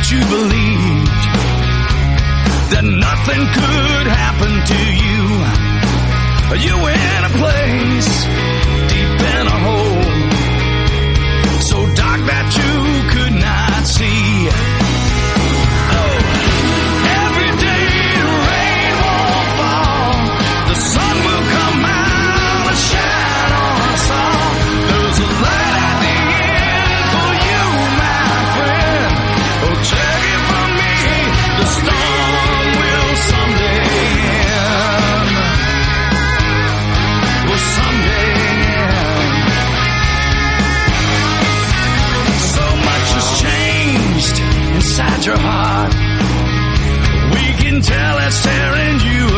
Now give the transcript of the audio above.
you believed that nothing could happen to you. You were in a place deep in a hole, so dark that you could not see. Oh, every day the rain won't fall, the sun will come out and shine on us all. There's a light at the end for you, my friend. Oh, take it from me, the storm will someday end. Will someday end. So much has changed inside your heart. We can tell it's tearing you